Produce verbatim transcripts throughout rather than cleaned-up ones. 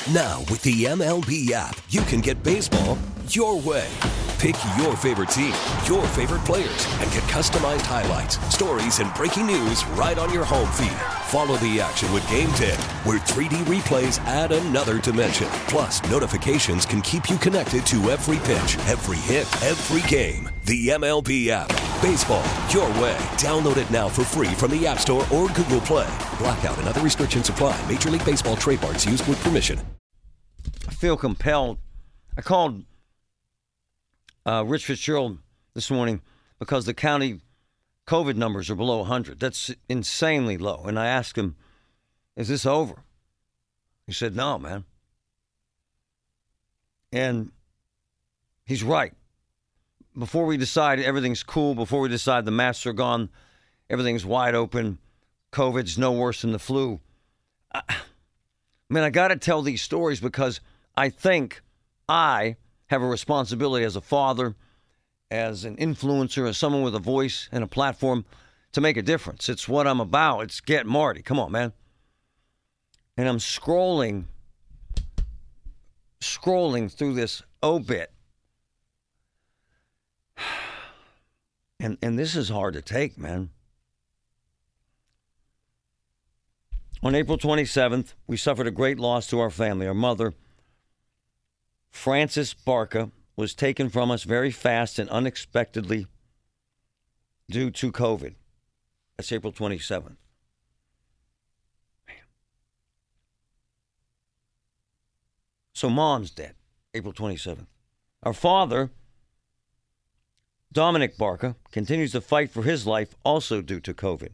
Now, with the M L B app, you can get baseball your way. Pick your favorite team, your favorite players, and get customized highlights, stories, and breaking news right on your home feed. Follow the action with Game ten, where three D replays add another dimension. Plus, notifications can keep you connected to every pitch, every hit, every game. The M L B app. Baseball your way. Download it now for free from the App Store or Google Play. Blackout and other restrictions apply. Major League Baseball trademarks used with permission. I feel compelled. I called uh, Rich Fitzgerald this morning because the county COVID numbers are below one hundred. That's insanely low. And I asked him, is this over? He said, no, man. And he's right. Before we decide everything's cool, before we decide the masks are gone, everything's wide open, COVID's no worse than the flu. I, I mean, I got to tell these stories because I think I have a responsibility as a father, as an influencer, as someone with a voice and a platform to make a difference. It's what I'm about. It's Get Marty. Come on, man. And I'm scrolling, scrolling through this obit. And and this is hard to take, man. On April twenty-seventh, we suffered a great loss to our family. Our mother, Frances Barca, was taken from us very fast and unexpectedly due to COVID. That's April twenty-seventh. Man. So mom's dead, April twenty-seventh. Our father, Dominic Barca, continues to fight for his life, also due to COVID.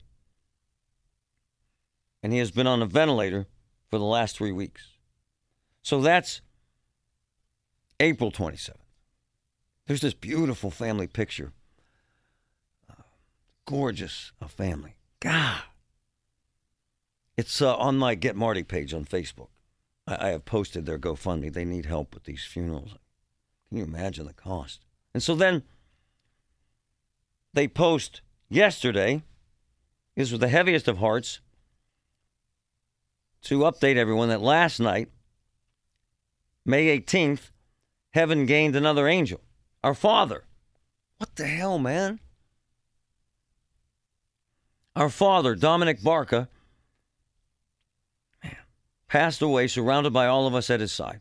And he has been on a ventilator for the last three weeks. So that's April twenty-seventh. There's this beautiful family picture. Uh, gorgeous a family. God. It's uh, on my Get Marty page on Facebook. I, I have posted their GoFundMe. They need help with these funerals. Can you imagine the cost? And so then they post yesterday, is with the heaviest of hearts, to update everyone that last night, May eighteenth, heaven gained another angel, our father. What the hell, man? Our father, Dominic Barca, man, passed away surrounded by all of us at his side.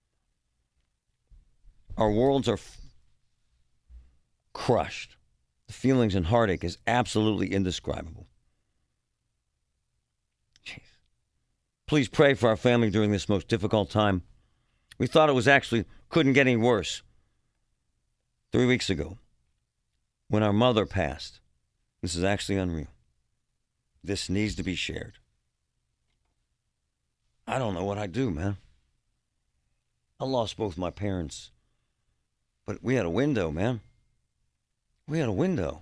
Our worlds are f- crushed. The feelings and heartache is absolutely indescribable. Jeez. Please pray for our family during this most difficult time. We thought it was actually, couldn't get any worse. Three weeks ago, when our mother passed. This is actually unreal. This needs to be shared. I don't know what I do, man. I lost both my parents. But we had a window, man. We had a window.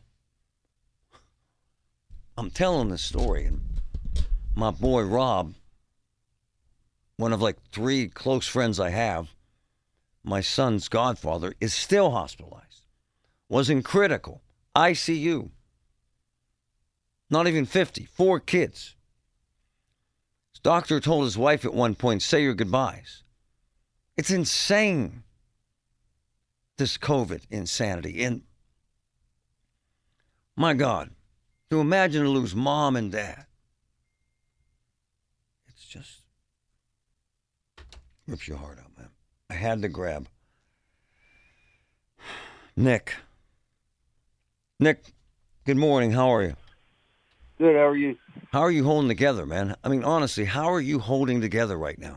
I'm telling this story, and my boy Rob, one of like three close friends I have, my son's godfather, is still hospitalized. Was in critical, I C U. Not even fifty, four kids. His doctor told his wife at one point, say your goodbyes. It's insane, this COVID insanity. And my God, to imagine to lose mom and dad. It's just rips your heart out, man. I had to grab Nick. Nick, good morning. How are you? Good. How are you? How are you holding together, man? I mean, honestly, how are you holding together right now?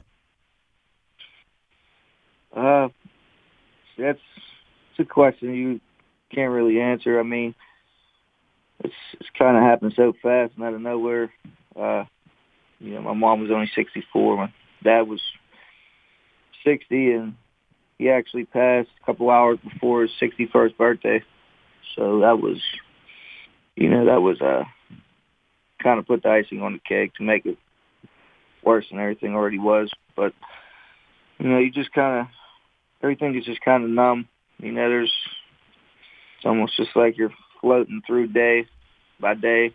Uh, that's, that's a question you can't really answer. I mean, It's it's kind of happened so fast and out of nowhere. Uh, you know, my mom was only sixty-four. My dad was sixty, and he actually passed a couple hours before his sixty-first birthday. So that was, you know, that was uh, kind of put the icing on the cake to make it worse than everything already was. But, you know, you just kind of, everything is just kind of numb. You know, there's, it's almost just like you're floating through day by day,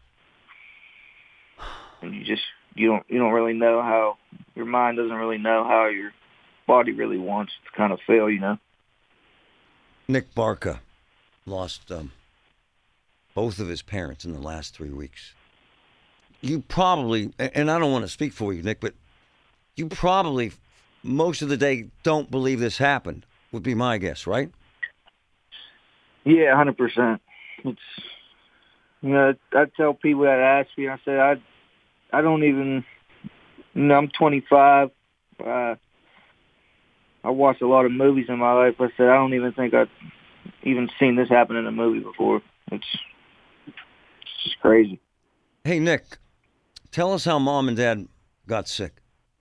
and you just you don't you don't really know how your mind doesn't really know how you're body really wants to kind of feel, you know. Nick Barca lost um, both of his parents in the last three weeks. You probably, and I don't want to speak for you, Nick, but you probably most of the day don't believe this happened, would be my guess, right? Yeah, one hundred percent. It's, you know, I tell people that ask me, I say, I, I don't even, you know, I'm twenty-five. Uh, I watched a lot of movies in my life. I said, I don't even think I've even seen this happen in a movie before. It's, it's just crazy. Hey, Nick, tell us how Mom and Dad got sick.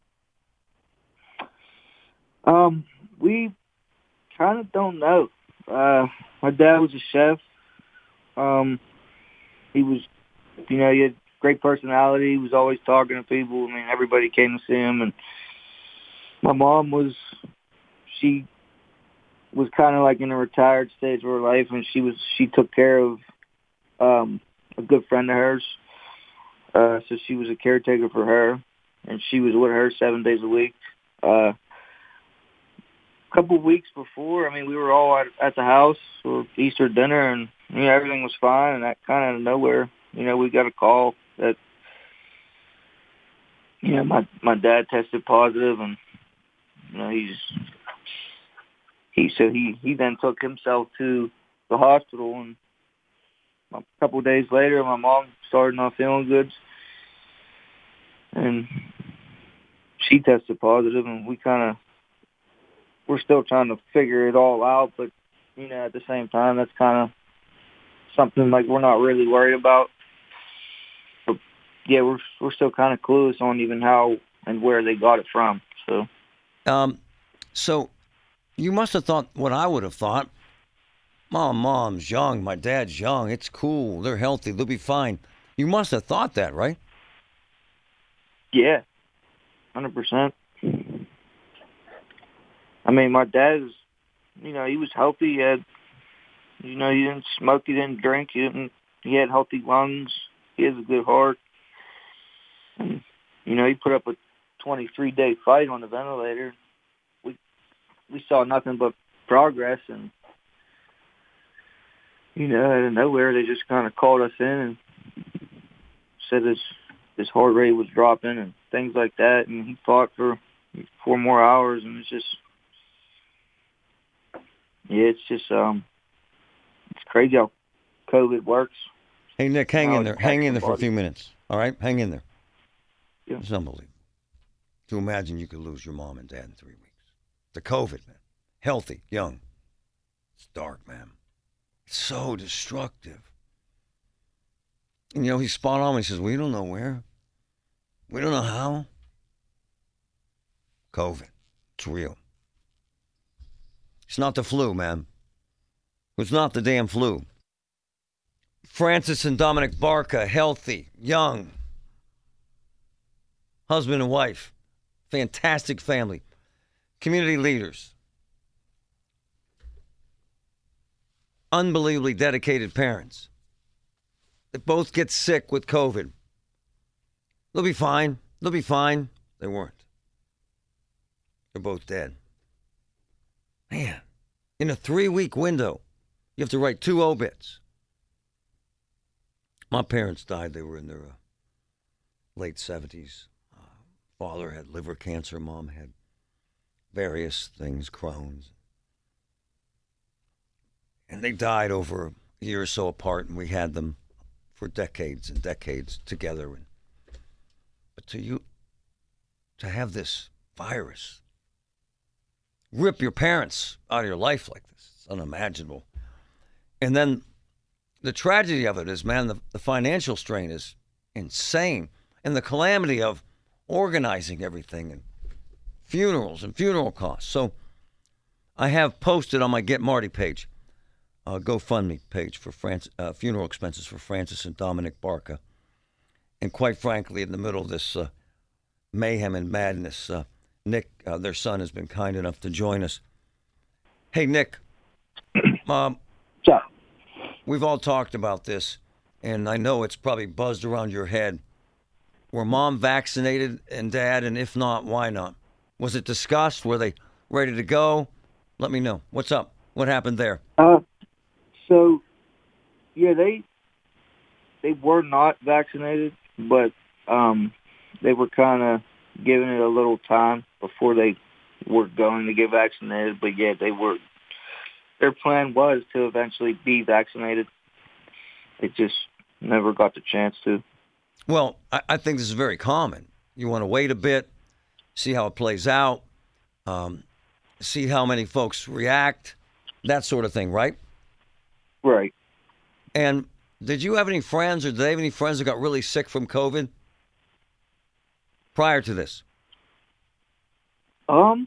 Um, we kind of don't know. Uh, my dad was a chef. Um, he was, you know, he had great personality. He was always talking to people. I mean, everybody came to see him. And my mom was, she was kind of like in a retired stage of her life, and she was, she took care of um, a good friend of hers. Uh, so she was a caretaker for her, and she was with her seven days a week. Uh, a couple of weeks before, I mean, we were all at, at the house for Easter dinner, and you know, everything was fine. And that kind of out of nowhere, you know, we got a call that, you know, my my dad tested positive, and you know, he's he so he he then took himself to the hospital, and a couple of days later, my mom started not feeling good, and she tested positive, and we kind of, we're still trying to figure it all out, but, you know, at the same time, that's kind of something like we're not really worried about. But, yeah, we're we're still kind of clueless on even how and where they got it from. So, um, so you must have thought what I would have thought. Mom, mom's young. My dad's young. It's cool. They're healthy. They'll be fine. You must have thought that, right? Yeah, one hundred percent. I mean, my dad is, you know, he was healthy. He had, you know, he didn't smoke. He didn't drink. He didn't. He had healthy lungs. He has a good heart. And, you know, he put up a twenty-three day fight on the ventilator. We we saw nothing but progress, and you know, out of nowhere, they just kind of called us in and said his his heart rate was dropping and things like that. And he fought for four more hours, and it's just, yeah, it's just, um, it's crazy how COVID works. Hey, Nick, hang in there. Hang in there for a few minutes. All right? Hang in there. Yeah. It's unbelievable. To imagine you could lose your mom and dad in three weeks. The COVID, man. Healthy, young. It's dark, man. So destructive. And, you know, he's spot on when he says, we don't know where. We don't know how. COVID. It's real. It's not the flu, man. It's not the damn flu. Francis and Dominic Barca, healthy, young. Husband and wife. Fantastic family. Community leaders. Unbelievably dedicated parents. They both get sick with COVID. They'll be fine. They'll be fine. They weren't. They're both dead. Man, in a three-week window, you have to write two obits. My parents died. They were in their uh, late seventies. Uh, father had liver cancer. Mom had various things, Crohn's. And they died over a year or so apart, and we had them for decades and decades together. And, but to you, to have this virus rip your parents out of your life like this, it's unimaginable. And then the tragedy of it is, man, the, the financial strain is insane. And the calamity of organizing everything and funerals and funeral costs. So I have posted on my Get Marty page, Uh, GoFundMe page for Francis, uh, funeral expenses for Francis and Dominic Barca. And quite frankly, in the middle of this uh, mayhem and madness, uh, Nick, uh, their son, has been kind enough to join us. Hey, Nick, um, Yeah. we've all talked about this, and I know it's probably buzzed around your head. Were Mom vaccinated and Dad, and if not, why not? Was it discussed? Were they ready to go? Let me know. What's up? What happened there? Uh, so, yeah, they they were not vaccinated, but um, they were kind of giving it a little time before they were going to get vaccinated. But, yeah, they were. Their plan was to eventually be vaccinated. They just never got the chance to. Well, I, I think this is very common. You want to wait a bit, see how it plays out, um, see how many folks react, that sort of thing, right? Right. And did you have any friends, or did they have any friends that got really sick from COVID prior to this? Um,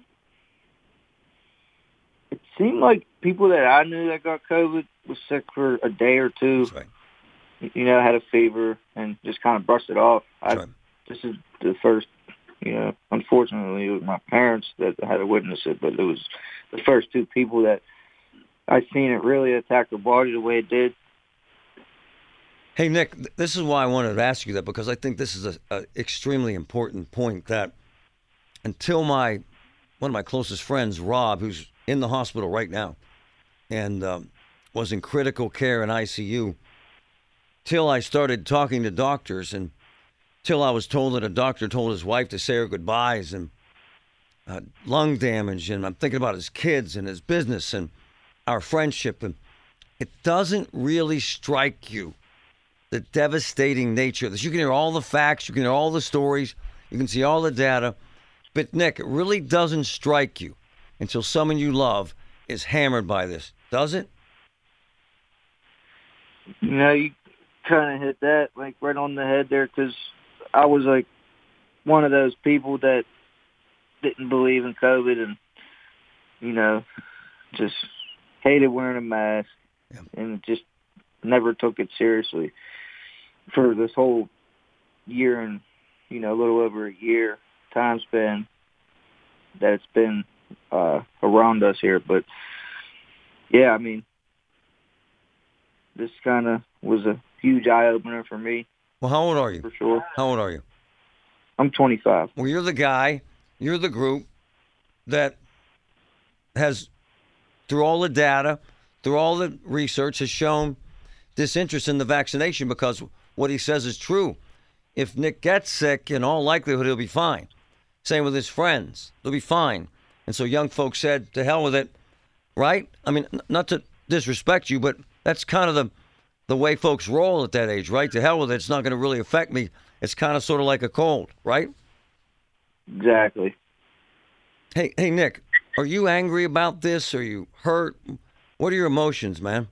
it seemed like people that I knew that got COVID was sick for a day or two. That's right. You know, had a fever and just kind of brushed it off. I, Right. This is the first, you know, unfortunately, it was my parents that had to witness it, but it was the first two people that I seen it really attack their body the way it did. Hey, Nick, th- this is why I wanted to ask you that, because I think this is a, a extremely important point, that until my one of my closest friends, Rob, who's in the hospital right now and um, was in critical care in I C U, till I started talking to doctors and till I was told that a doctor told his wife to say her goodbyes, and uh, lung damage, and I'm thinking about his kids and his business and our friendship. And it doesn't really strike you the devastating nature of this. You can hear all the facts, you can hear all the stories, you can see all the data, but Nick, it really doesn't strike you until someone you love is hammered by this, does it? You know, you kind of hit that like right on the head there, because I was like one of those people that didn't believe in COVID and, you know, just hated wearing a mask Yeah. and just never took it seriously for this whole year and, you know, a little over a year time span that it's been uh, around us here. But, yeah, I mean, this kind of was a huge eye-opener for me. Well, how old are you? For sure. How old are you? I'm twenty-five. Well, you're the guy, you're the group that has, through all the data, through all the research, has shown disinterest in the vaccination, because what he says is true. If Nick gets sick, in all likelihood, he'll be fine. Same with his friends. They'll be fine. And so young folks said, to hell with it, right? I mean, n- not to disrespect you, but that's kind of the the way folks roll at that age, right? To hell with it. It's not going to really affect me. It's kind of sort of like a cold, right? Exactly. Hey, hey, Nick, are you angry about this? Are you hurt? What are your emotions, man?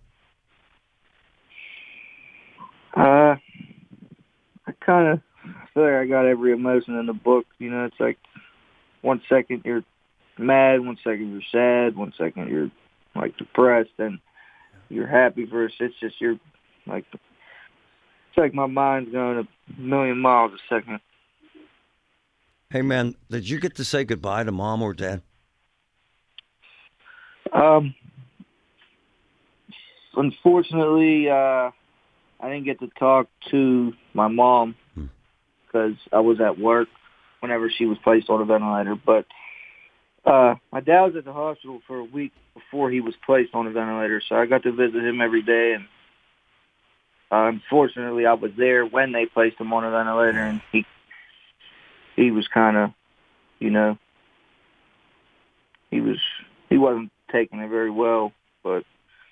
Uh, I kind of feel like I got every emotion in the book. You know, it's like one second you're mad, one second you're sad, one second you're like depressed, and you're happy for us. It's just you're like, it's like my mind's going a million miles a second. Hey, man, did you get to say goodbye to mom or dad? Um, unfortunately, uh, I didn't get to talk to my mom because I was at work whenever she was placed on a ventilator. But uh, my dad was at the hospital for a week before he was placed on a ventilator, so I got to visit him every day. And uh, unfortunately, I was there when they placed him on a ventilator, and he he was kind of, you know, he was he wasn't taking it very well. But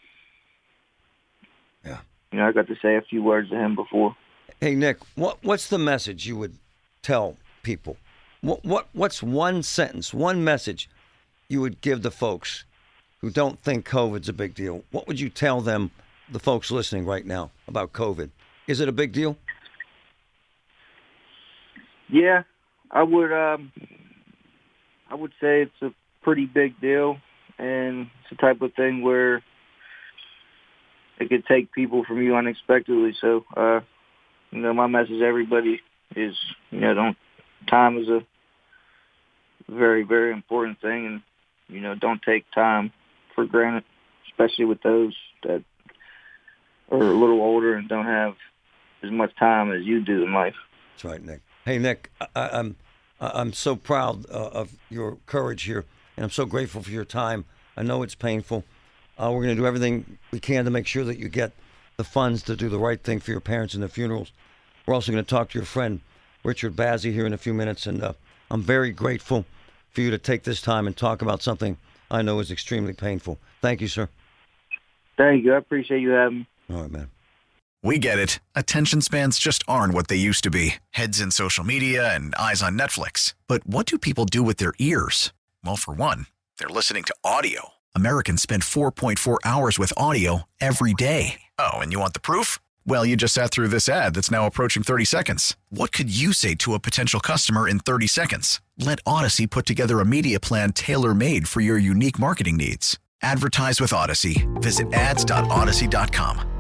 Yeah. you know, I got to say a few words to him before. Hey, Nick, what what's the message you would tell people? What what what's one sentence, one message you would give the folks who don't think COVID's a big deal? What would you tell them, the folks listening right now, about COVID? Is it a big deal? Yeah, I would. Um, I would say it's a pretty big deal, and it's the type of thing where it could take people from you unexpectedly. So, uh, you know, my message to everybody is, you know, don't. Time is a very, very important thing, and you know, don't take time for granted, especially with those that are a little older and don't have as much time as you do in life. That's right, Nick. Hey, Nick, I, I'm I'm so proud uh, of your courage here and I'm so grateful for your time. I know it's painful. Uh, we're going to do everything we can to make sure that you get the funds to do the right thing for your parents in the funerals. We're also going to talk to your friend, Richard Bazzi, here in a few minutes, and uh, I'm very grateful for you to take this time and talk about something I know is extremely painful. Thank you, sir. Thank you. I appreciate you having me. All right, man. We get it. Attention spans just aren't what they used to be. Heads in social media and eyes on Netflix. But what do people do with their ears? Well, for one, they're listening to audio. Americans spend four point four hours with audio every day. Oh, and you want the proof? Well, you just sat through this ad that's now approaching thirty seconds. What could you say to a potential customer in thirty seconds? Let Odyssey put together a media plan tailor-made for your unique marketing needs. Advertise with Odyssey. Visit ads dot odyssey dot com.